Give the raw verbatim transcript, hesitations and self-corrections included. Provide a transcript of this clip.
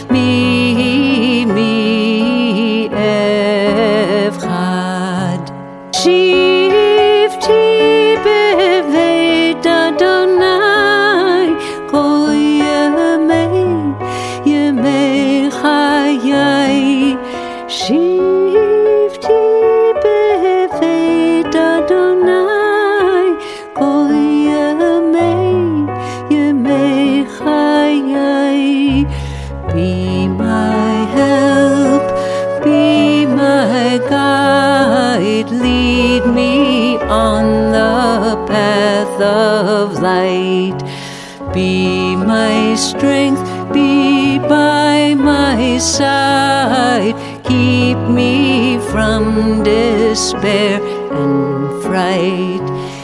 mi mi evchad. Shivti beveit Adonai kol yemei yemei chayai. Shivti beveit Adonai kol yemei yemei chayai. Be my help, be my guide, lead me on the path of light. Be my strength, be by my side, keep me from despair and fright.